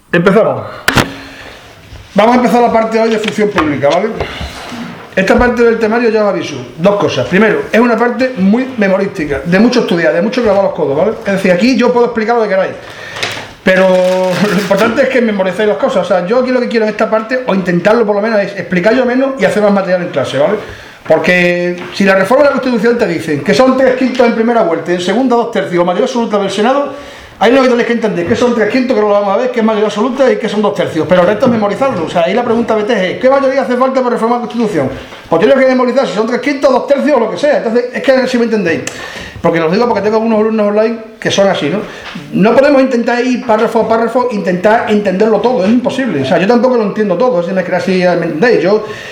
Empezamos. Vamos a empezar la parte hoy de función pública, ¿vale? Esta parte del temario ya os aviso. Dos cosas. Primero, es una parte muy memorística, de mucho estudiar, de mucho clavar los codos, ¿vale? Es decir, aquí yo puedo explicar lo que queráis, pero lo importante es que memoricéis las cosas. O sea, yo aquí lo que quiero en esta parte, o intentarlo por lo menos, es explicar yo menos y hacer más material en clase, ¿vale? Porque si la reforma de la Constitución te dicen que son 3/5 en primera vuelta y en segunda 2/3 o mayoría absoluta del Senado, ahí lo que tenéis que entender, que son 3/5, que no lo vamos a ver, que es mayoría absoluta y que son 2/3, pero el resto es memorizarlo. O sea, ahí la pregunta BT es, ¿qué mayoría hace falta para reformar la Constitución? Pues yo tengo que memorizar si son 3/5, 2/3 o lo que sea. Entonces, es que si me entendéis, porque os digo porque tengo algunos alumnos online que son así, ¿no? No podemos intentar ir párrafo a párrafo, intentar entenderlo todo, es imposible. O sea, yo tampoco lo entiendo todo, si me entendéis.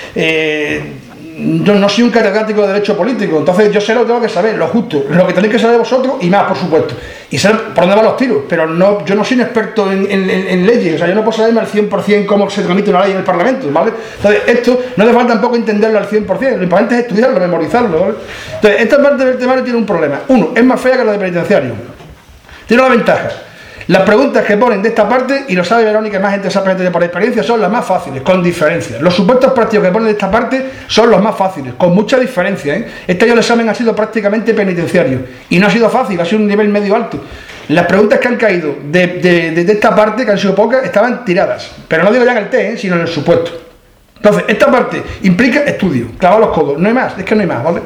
Yo no soy un catedrático de derecho político, entonces yo sé lo que tengo que saber, lo justo, lo que tenéis que saber vosotros y más, por supuesto, y saber por dónde van los tiros, pero no, yo no soy un experto en leyes, o sea, yo no puedo saberme al 100% cómo se tramita una ley en el Parlamento, ¿vale? Entonces, esto no hace falta tampoco entenderlo al 100%, lo importante es estudiarlo, memorizarlo, ¿vale? Entonces, esta parte del temario tiene un problema. Uno, es más fea que la de penitenciario. Tiene una ventaja. Las preguntas que ponen de esta parte, y lo sabe Verónica, más gente sabe por experiencia, son las más fáciles, con diferencia. Los supuestos prácticos que ponen de esta parte son los más fáciles, con mucha diferencia, ¿eh? Este año el examen ha sido prácticamente penitenciario, y no ha sido fácil, ha sido un nivel medio alto. Las preguntas que han caído de esta parte, que han sido pocas, estaban tiradas. Pero no digo ya en el test, sino en el supuesto. Entonces, esta parte implica estudio, clavar los codos, no hay más, es que no hay más, ¿vale?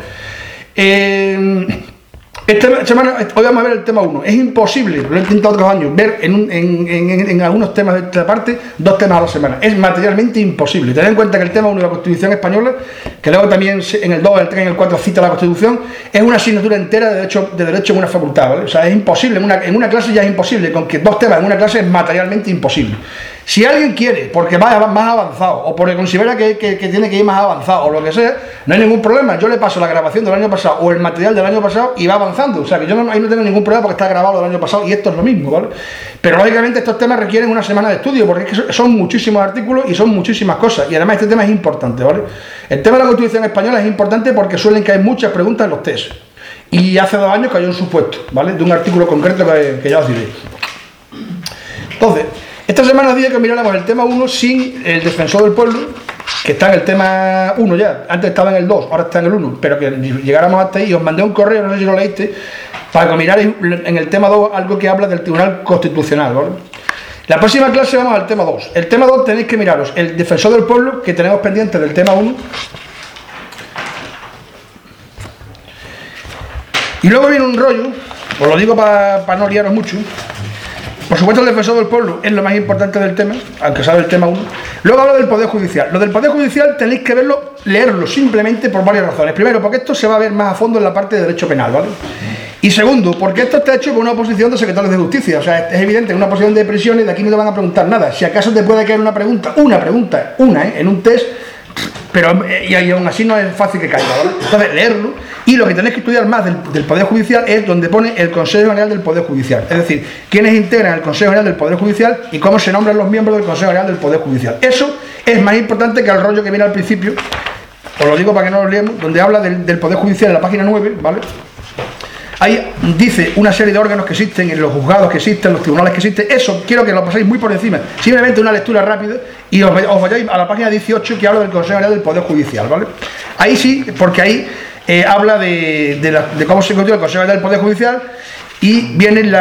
Esta semana, hoy vamos a ver el tema 1. Es imposible, lo he intentado otros años, ver en algunos temas de esta parte, 2 temas a la semana. Es materialmente imposible. Tened en cuenta que el tema 1 de la Constitución española, que luego también en el 2, el 3 y el 4 cita la Constitución, es una asignatura entera de derecho en una facultad, ¿vale? O sea, es imposible, en una clase ya es imposible, con que 2 temas en una clase es materialmente imposible. Si alguien quiere, porque va más avanzado, o porque considera que tiene que ir más avanzado, o lo que sea, no hay ningún problema. Yo le paso la grabación del año pasado o el material del año pasado y va avanzando. O sea, que yo ahí no tengo ningún problema porque está grabado del año pasado y esto es lo mismo, ¿vale? Pero lógicamente estos temas requieren una semana de estudio porque es que son muchísimos artículos y son muchísimas cosas. Y además este tema es importante, ¿vale? El tema de la Constitución española es importante porque suelen caer muchas preguntas en los test. Y hace 2 años cayó un supuesto, ¿vale? De un artículo concreto que ya os diré. Entonces, esta semana os dije que miráramos el tema 1 sin el defensor del pueblo, que está en el tema 1 ya. Antes estaba en el 2, ahora está en el 1, pero que llegáramos hasta ahí. Y os mandé un correo, no sé si lo leíste, para que miráis en el tema 2 algo que habla del Tribunal Constitucional, ¿vale? La próxima clase vamos al tema 2. El tema 2 tenéis que miraros el defensor del pueblo, que tenemos pendiente del tema 1. Y luego viene un rollo, os lo digo para no liaros mucho. Por supuesto, el defensor del pueblo es lo más importante del tema, aunque sabe el tema 1. Luego hablo del Poder Judicial. Lo del Poder Judicial tenéis que leerlo simplemente por varias razones. Primero, porque esto se va a ver más a fondo en la parte de derecho penal, ¿vale? Y segundo, porque esto está hecho por una oposición de secretarios de justicia. O sea, es evidente, en una oposición de prisiones de aquí no te van a preguntar nada. Si acaso te puede caer una pregunta, en un test, pero y aún así no es fácil que caiga, ¿vale? Entonces, leerlo. Y lo que tenéis que estudiar más del Poder Judicial es donde pone el Consejo General del Poder Judicial. Es decir, quiénes integran el Consejo General del Poder Judicial y cómo se nombran los miembros del Consejo General del Poder Judicial. Eso es más importante que el rollo que viene al principio, os lo digo para que no lo leemos, donde habla del Poder Judicial en la página 9, ¿vale? Ahí dice una serie de órganos que existen, en los juzgados que existen, los tribunales que existen. Eso quiero que lo paséis muy por encima. Simplemente una lectura rápida y os vayáis a la página 18 que habla del Consejo General del Poder Judicial, ¿vale? Ahí sí, porque ahí habla de cómo se constituye el Consejo General del Poder Judicial y vienen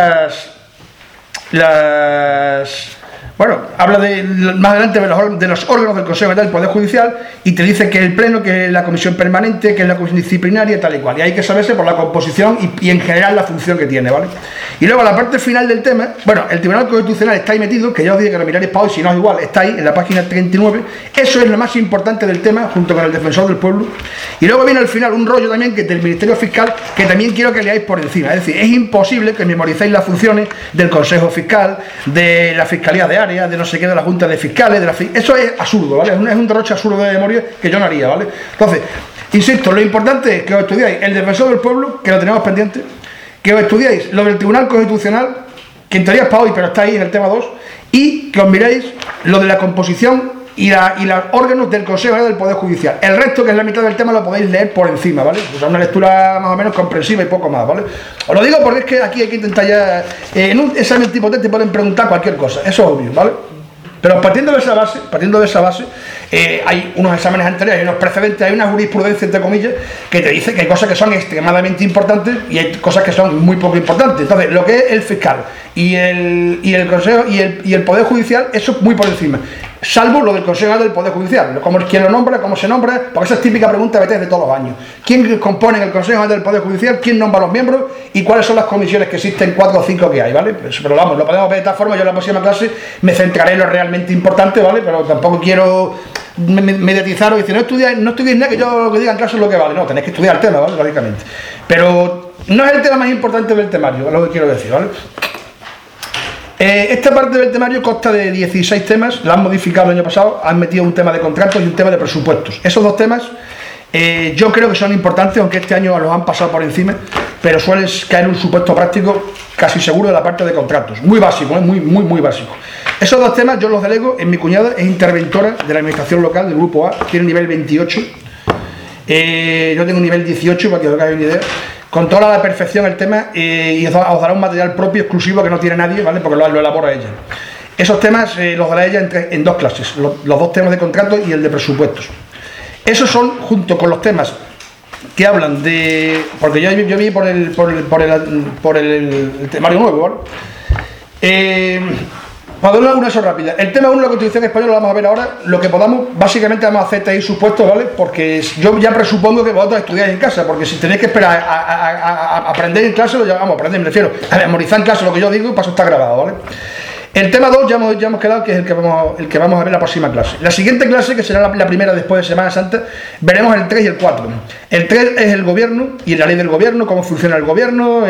bueno, habla más adelante de los órganos del Consejo General del Poder Judicial y te dice que el Pleno, que es la Comisión Permanente, que es la Comisión Disciplinaria, tal y cual. Y hay que saberse por la composición y en general la función que tiene, ¿vale? Y luego la parte final del tema, bueno, el Tribunal Constitucional está ahí metido, que ya os dije que lo miraréis para hoy, si no es igual, está ahí en la página 39. Eso es lo más importante del tema, junto con el Defensor del Pueblo. Y luego viene al final un rollo también que del Ministerio Fiscal, que también quiero que leáis por encima. Es decir, es imposible que memoricéis las funciones del Consejo Fiscal, de la Fiscalía de Área, de no sé qué, de la Junta de Fiscales, eso es absurdo, ¿vale? Es un derroche absurdo de memoria que yo no haría, ¿vale? Entonces, insisto, lo importante es que os estudiáis el Defensor del Pueblo, que lo tenemos pendiente, que os estudiáis lo del Tribunal Constitucional, que en teoría es para hoy, pero está ahí en el tema 2, y que os miréis lo de la composición y los órganos del Consejo General del Poder Judicial. El resto, que es la mitad del tema, lo podéis leer por encima, ¿vale? O sea, una lectura más o menos comprensiva y poco más, ¿vale? Os lo digo porque es que aquí hay que intentar ya... en un examen tipo test te pueden preguntar cualquier cosa, eso es obvio, ¿vale? Pero partiendo de esa base, hay unos exámenes anteriores, hay unos precedentes, hay una jurisprudencia, entre comillas, que te dice que hay cosas que son extremadamente importantes y hay cosas que son muy poco importantes. Entonces, lo que es el fiscal y el Consejo y el Poder Judicial, eso es muy por encima. Salvo lo del Consejo del Poder Judicial, quién lo nombra, cómo se nombra, porque esa es típica pregunta de todos los años. ¿Quién compone el Consejo del Poder Judicial? ¿Quién nombra a los miembros? ¿Y cuáles son las comisiones que existen, 4 o 5 que hay? ¿Vale? Pero vamos, lo podemos ver de esta forma. Yo en la próxima clase me centraré en lo realmente importante, ¿vale? Pero tampoco quiero mediatizar o decir, no estudiéis nada, que yo lo que diga en clase es lo que vale. No, tenéis que estudiar el tema, ¿vale? Lógicamente. Pero no es el tema más importante del temario, es lo que quiero decir, ¿vale? Esta parte del temario consta de 16 temas, la han modificado el año pasado, han metido un tema de contratos y un tema de presupuestos. Esos dos temas yo creo que son importantes, aunque este año los han pasado por encima, pero suelen caer un supuesto práctico casi seguro de la parte de contratos. Muy básico, muy básico. Esos dos temas yo los delego en mi cuñada, es interventora de la administración local del Grupo A, tiene nivel 28. Yo tengo nivel 18, para que os hagáis una idea. Controla a la perfección el tema y os dará un material propio exclusivo que no tiene nadie, ¿vale? Porque lo elabora ella. Esos temas los dará ella en 2 clases, los 2 temas de contrato y el de presupuestos. Esos son, junto con los temas que hablan de... Porque yo vi por el temario nuevo, ¿vale? Para dar una eso rápida, el tema 1 de la Constitución Española lo vamos a ver ahora, lo que podamos, básicamente vamos a hacer ahí supuestos, ¿vale? Porque yo ya presupongo que vosotros estudiáis en casa, porque si tenéis que esperar a aprender en clase, lo llamamos a aprender, me refiero a memorizar en clase lo que yo digo, para eso está grabado, ¿vale? El tema 2 ya hemos quedado que es el que vamos a ver la próxima clase. La siguiente clase, que será la primera después de Semana Santa, veremos el 3 y el 4. El 3 es el gobierno y la ley del gobierno, cómo funciona el gobierno,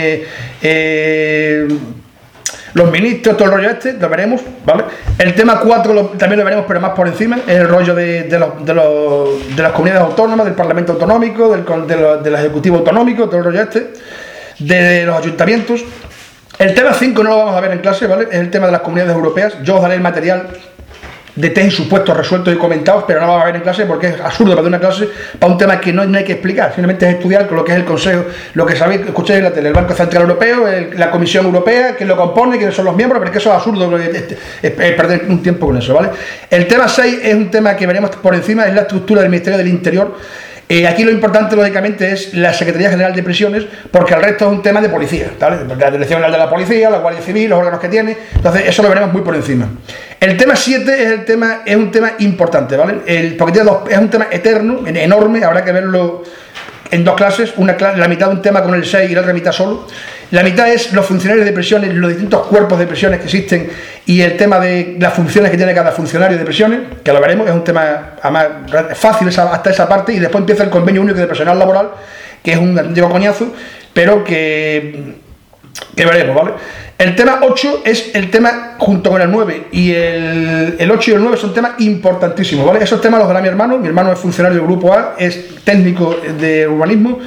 los ministros, todo el rollo lo veremos, ¿vale? El tema 4 también lo veremos, pero más por encima, es el rollo de las comunidades autónomas, del Parlamento Autonómico, del Ejecutivo Autonómico, todo el rollo de los ayuntamientos. El tema 5 no lo vamos a ver en clase, ¿vale? Es el tema de las comunidades europeas. Yo os daré el material de test y supuestos resueltos y comentados, pero no lo vamos a ver en clase porque es absurdo para una clase, para un tema que no hay que explicar, simplemente es estudiar con lo que es el Consejo, lo que sabéis, escucháis en la tele, el Banco Central Europeo, la Comisión Europea, quién lo compone, quiénes son los miembros, pero es que eso es absurdo, es perder un tiempo con eso, ¿vale? El tema 6 es un tema que veremos por encima, es la estructura del Ministerio del Interior. Aquí lo importante, lógicamente, es la Secretaría General de Prisiones, porque el resto es un tema de policía, ¿vale? La Dirección General de la Policía, la Guardia Civil, los órganos que tiene, entonces eso lo veremos muy por encima. El tema 7 es un tema importante, ¿vale? Porque es un tema eterno, enorme, habrá que verlo en 2 clases, la mitad de un tema con el 6 y la otra mitad solo. La mitad es los funcionarios de prisiones, los distintos cuerpos de prisiones que existen y el tema de las funciones que tiene cada funcionario de prisiones, que lo veremos, es un tema además fácil hasta esa parte, y después empieza el convenio único de personal laboral, que es un antiguo coñazo, pero que veremos, ¿vale? El tema 8 es el tema, junto con el 9 y el 8 y el 9 son temas importantísimos, ¿vale? Esos temas los dará mi hermano es funcionario del Grupo A, es técnico de urbanismo,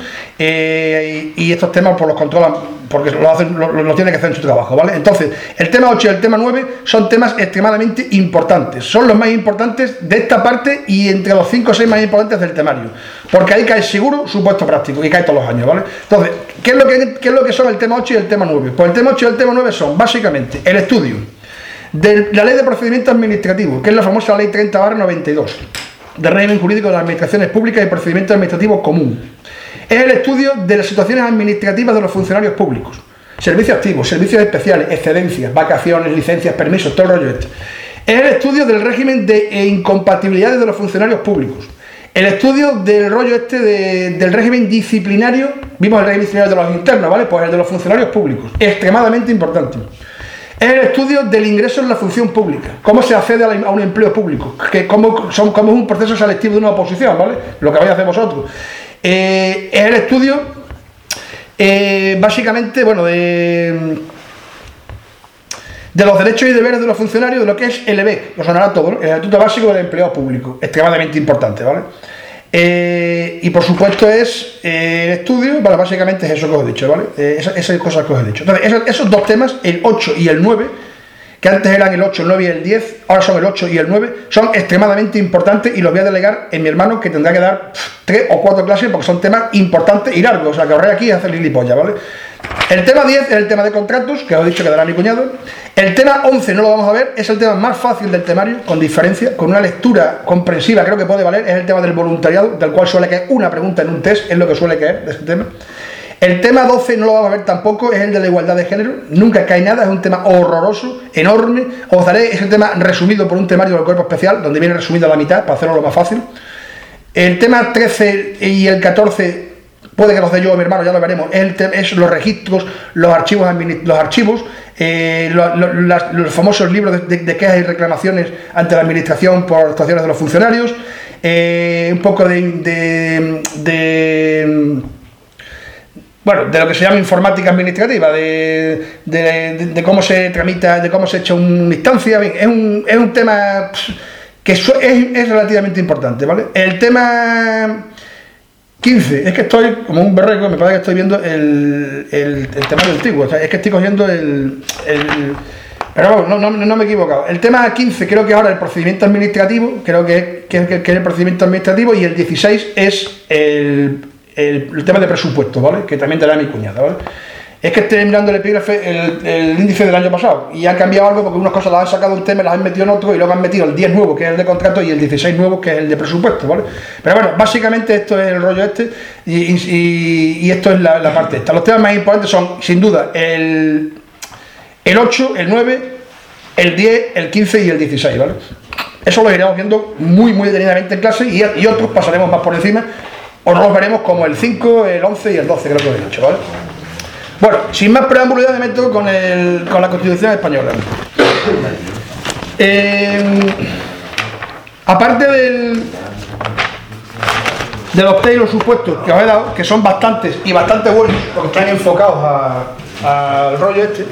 y estos temas pues los controlan porque lo tiene que hacer en su trabajo, ¿vale? Entonces, el tema 8 y el tema 9 son temas extremadamente importantes, son los más importantes de esta parte y entre los 5 o 6 más importantes del temario, porque ahí cae seguro supuesto práctico y cae todos los años, ¿vale? Entonces, ¿qué es lo que son el tema 8 y el tema 9? Pues el tema 8 y el tema 9 son básicamente el estudio de la Ley de Procedimiento Administrativo, que es la famosa Ley 30/92, del régimen jurídico de las administraciones públicas y procedimientos administrativos común. Es el estudio de las situaciones administrativas de los funcionarios públicos, servicios activos, servicios especiales, excedencias, vacaciones, licencias, permisos, todo el rollo este. Es el estudio del régimen de incompatibilidades de los funcionarios públicos. El estudio del rollo del régimen disciplinario, vimos el régimen disciplinario de los internos, ¿vale? Pues el de los funcionarios públicos, extremadamente importante. Es el estudio del ingreso en la función pública, cómo se accede a un empleo público, cómo es un proceso selectivo de una oposición, ¿vale? Lo que vais a hacer vosotros. Es el estudio, básicamente, bueno, de los derechos y deberes de los funcionarios, de lo que es el EBEC, lo sonará todo, ¿no? El Estatuto Básico del Empleo Público, extremadamente importante, ¿vale? Y por supuesto es el estudio, vale, básicamente es eso que os he dicho, ¿vale? Esas cosas que os he dicho. Entonces, esos dos temas, el 8 y el 9, que antes eran el 8, el 9 y el 10, ahora son el 8 y el 9, son extremadamente importantes y los voy a delegar en mi hermano, que tendrá que dar 3 o 4 clases porque son temas importantes y largos, o sea que ahorré aquí y hacer gilipollas, ¿vale? El tema 10 es el tema de contratos, que os he dicho que dará mi cuñado. El tema 11 no lo vamos a ver, es el tema más fácil del temario, con diferencia, con una lectura comprensiva, creo que puede valer, es el tema del voluntariado, del cual suele caer una pregunta en un test, es lo que suele caer de este tema. El tema 12 no lo vamos a ver tampoco, es el de la igualdad de género, nunca cae nada, es un tema horroroso, enorme. Os daré ese tema resumido por un temario del cuerpo especial, donde viene resumido a la mitad, para hacerlo lo más fácil. El tema 13 y el 14... puede que los dé yo o mi hermano, ya lo veremos, es los registros, los archivos, los famosos libros de quejas y reclamaciones ante la administración por actuaciones de los funcionarios, un poco de lo que se llama informática administrativa, de cómo se tramita, de cómo se echa una instancia. Bien, es un tema que es relativamente importante, ¿vale? El tema 15, es que estoy como un berreco, me parece que estoy viendo el temario antiguo, o sea, es que estoy cogiendo pero bueno, no me he equivocado. El tema 15 creo que ahora el procedimiento administrativo, creo que es el procedimiento administrativo, y el 16 es el tema de presupuesto, ¿vale? Que también dará mi cuñada, ¿vale? Es que estoy mirando el epígrafe, el índice del año pasado, y han cambiado algo porque unas cosas las han sacado un tema, las han metido en otro, y luego han metido el 10 nuevo, que es el de contrato, y el 16 nuevo, que es el de presupuesto, ¿vale? Pero bueno, básicamente esto es el rollo este, y esto es la parte esta. Los temas más importantes son, sin duda, el 8, el 9, el 10, el 15 y el 16, ¿vale? Eso lo iremos viendo muy detenidamente en clase, y otros pasaremos más por encima, o no los veremos como el 5, el 11 y el 12, creo que lo he dicho, ¿vale? Bueno, sin más preámbulo ya me meto con la Constitución española. Aparte de los test y los supuestos que os he dado, que son bastantes y bastante buenos, porque están enfocados al rollo este,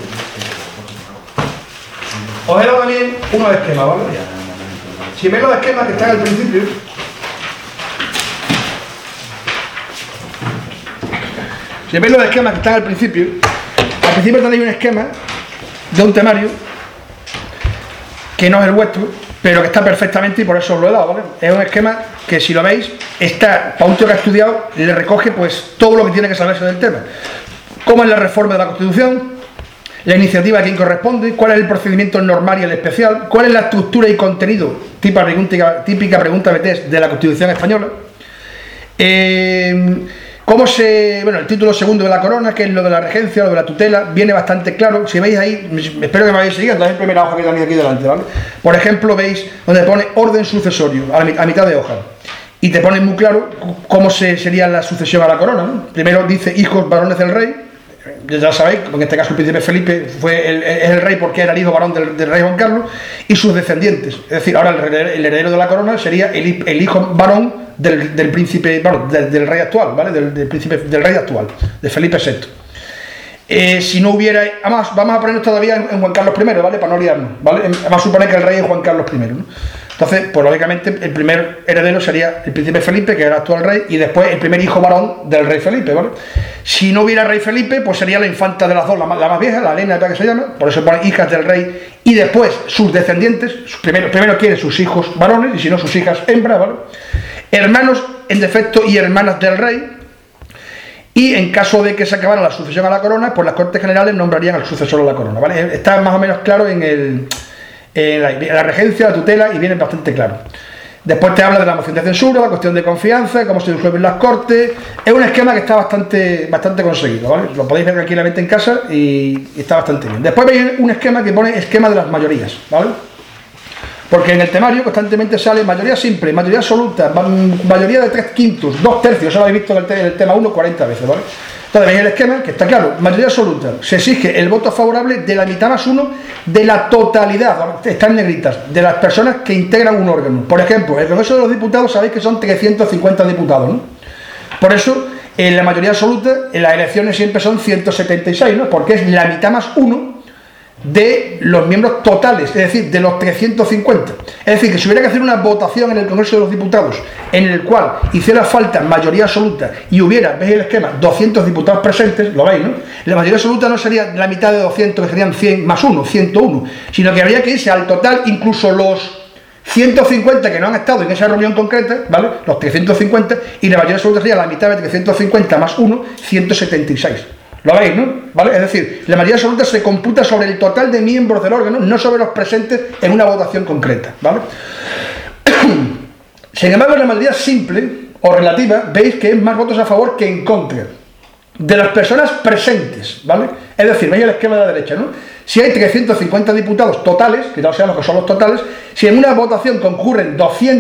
os he dado también unos esquemas, ¿vale? Si veis los esquemas que están al principio, tenéis un esquema de un temario que no es el vuestro, pero que está perfectamente, y por eso os lo he dado, ¿vale? Es un esquema que, si lo veis, está, para un tío que ha estudiado, le recoge pues todo lo que tiene que saberse del tema. ¿Cómo es la reforma de la Constitución? La iniciativa a quién corresponde, cuál es el procedimiento normal y el especial, cuál es la estructura y contenido, típica pregunta de test de la Constitución española. El título segundo de la corona, que es lo de la regencia, lo de la tutela, viene bastante claro. Si veis ahí, espero que me vayáis siguiendo, es la primera hoja que tenéis aquí delante, ¿vale? Por ejemplo, veis donde pone orden sucesorio, a mitad de hoja, y te pone muy claro cómo sería la sucesión a la corona, ¿no? Primero dice hijos varones del rey, ya sabéis, en este caso el príncipe Felipe es el rey porque era el hijo varón del rey Juan Carlos, y sus descendientes, es decir, ahora el heredero de la corona sería el hijo varón del príncipe, del rey actual, ¿vale? Del rey actual, de Felipe VI. Si no hubiera, además, vamos a ponernos todavía en Juan Carlos I, ¿vale? Para no liarnos, ¿vale? Vamos a suponer que el rey es Juan Carlos I, ¿no? Entonces, pues lógicamente, el primer heredero sería el príncipe Felipe, que era el actual rey, y después el primer hijo varón del rey Felipe, ¿vale? Si no hubiera rey Felipe, pues sería la infanta de las dos, la más vieja, la Elena, que se llama, por eso pone hijas del rey, y después sus descendientes, primero quieren sus hijos varones, y si no, sus hijas hembras, ¿vale? Hermanos en defecto y hermanas del rey, y en caso de que se acabara la sucesión a la corona, pues las Cortes Generales nombrarían al sucesor a la corona, ¿vale? Está más o menos claro en la regencia, la tutela, y viene bastante claro. Después te habla de la moción de censura, la cuestión de confianza, cómo se disuelven las Cortes. Es un esquema que está bastante conseguido, ¿vale? Lo podéis ver tranquilamente en casa y está bastante bien. Después veis un esquema que pone esquema de las mayorías, ¿vale? Porque en el temario constantemente sale mayoría simple, mayoría absoluta, mayoría de 3/5, 2/3, eso lo habéis visto en el tema 1 40 veces, ¿vale? Entonces veis el esquema, que está claro, mayoría absoluta, se exige el voto favorable de la mitad más uno de la totalidad, están negritas, de las personas que integran un órgano. Por ejemplo, el Congreso de los Diputados sabéis que son 350 diputados, ¿no? Por eso, en la mayoría absoluta, en las elecciones siempre son 176, ¿no? Porque es la mitad más uno de los miembros totales, es decir, de los 350. Es decir, que si hubiera que hacer una votación en el Congreso de los Diputados en el cual hiciera falta mayoría absoluta y hubiera, veis el esquema, 200 diputados presentes, lo veis, ¿no? La mayoría absoluta no sería la mitad de 200, que serían 100 más 1, 101, sino que habría que irse al total, incluso los 150 que no han estado en esa reunión concreta, ¿vale? Los 350, y la mayoría absoluta sería la mitad de 350 más 1, 176. Lo veis, ¿no? ¿Vale? Es decir, la mayoría absoluta se computa sobre el total de miembros del órgano, no sobre los presentes en una votación concreta, ¿vale? Sin embargo, en la mayoría simple o relativa, veis que es más votos a favor que en contra de las personas presentes, ¿vale? Es decir, veis el esquema de la derecha, ¿no? Si hay 350 diputados totales, que ya sabemos que son los totales, si en una votación concurren 200